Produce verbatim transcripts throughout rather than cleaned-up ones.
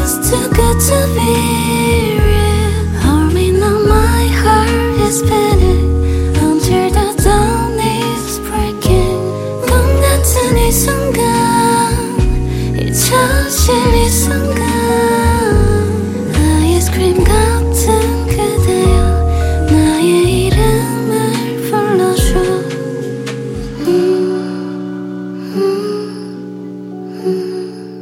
It's too good to be real. Hold me now, my heart is beating until the dawn is breaking. 꿈 같은 이 순간, 잊혀질 이 순간, 아이스크림 같은 그대여 나의 이름을 불러줘. 음, 음, 음.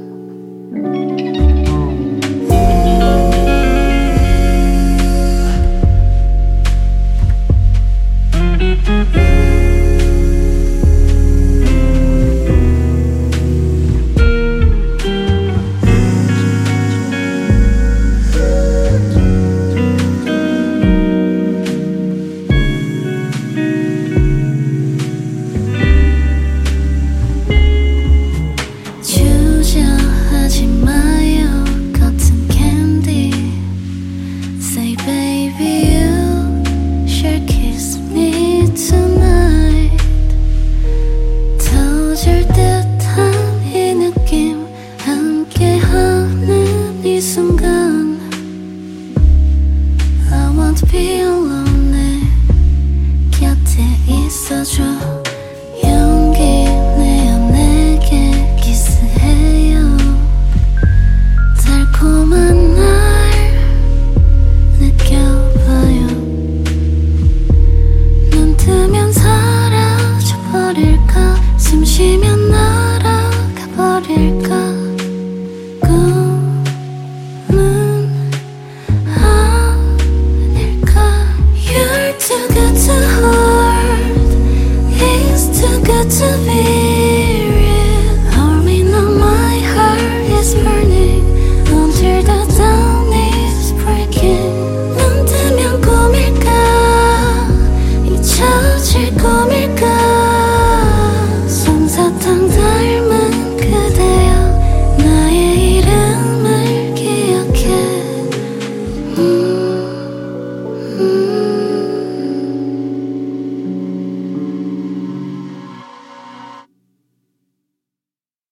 주저하지 마요 같은 캔디. Say baby you should kiss me tonight. 터질 듯한 이 느낌 함께하는 이 순간 I want to be alone. 내 곁에 있어줘.